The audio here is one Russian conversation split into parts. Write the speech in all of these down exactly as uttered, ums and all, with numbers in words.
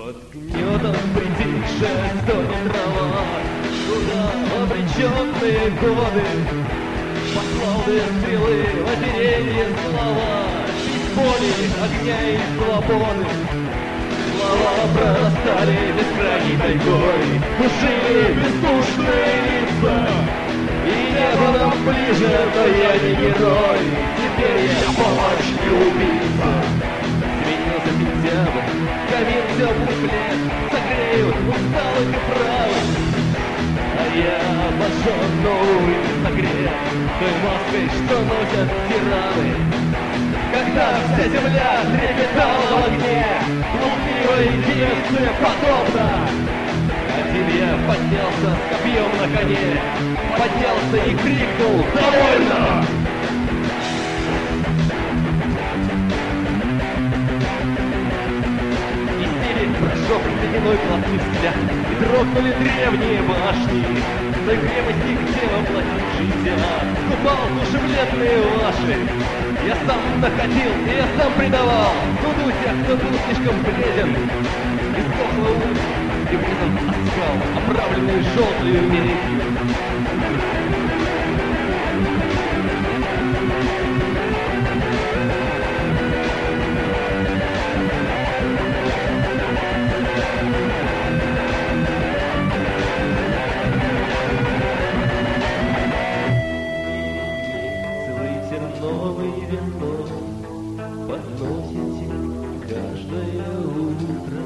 Под гнетом притихшая стонет трава, куда обреченные годы послал две стрелы в оперенье слова, без боли, огня и свободы. Слова прорастали бескрайней тайгой, душили бездушные лица, и небо нам ближе, но я не герой, теперь я помощь и убийца. Сменился сентябрь, камин теплый плед, согреют усталых и правых, а я обожжен, но, увы, согрет той маской, что носят тираны. Когда вся земля трепетала в огне, глупливой девице подобно, один я поднялся с копьем на коне, поднялся и крикнул: «Довольно!» Истерик прожег ледяной плотный взгляд, и дрогнули древние башни той крепости, где воплотившийся купал души бледные ваши. Я сам находил, и я сам предавал труду тех, кто был слишком бледен. И сдохла улыбка, и близом оскал, оправленный желтою меретью. Новый вино подносите каждое утро,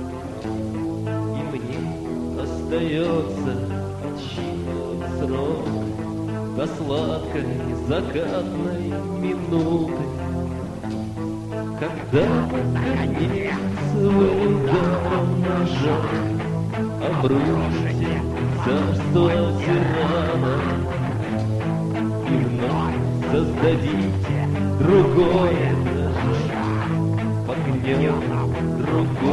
и мне остается отсчитывать срок до сладкой закатной минуты, когда конец ударом ножа обрушите царство тирана и вновь создадите другое, под гнетом другое.